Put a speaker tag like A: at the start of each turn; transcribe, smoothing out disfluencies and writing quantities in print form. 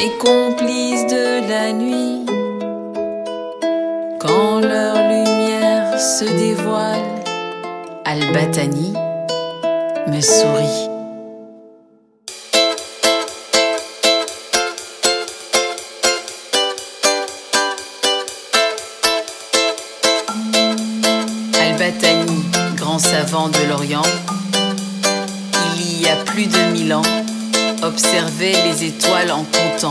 A: mes complices de la nuit, quand leur lumière se dévoile, Al-Battani me sourit. Al-Battani, grand savant de l'Orient, il y a plus de 1000 ans, observait les étoiles en comptant.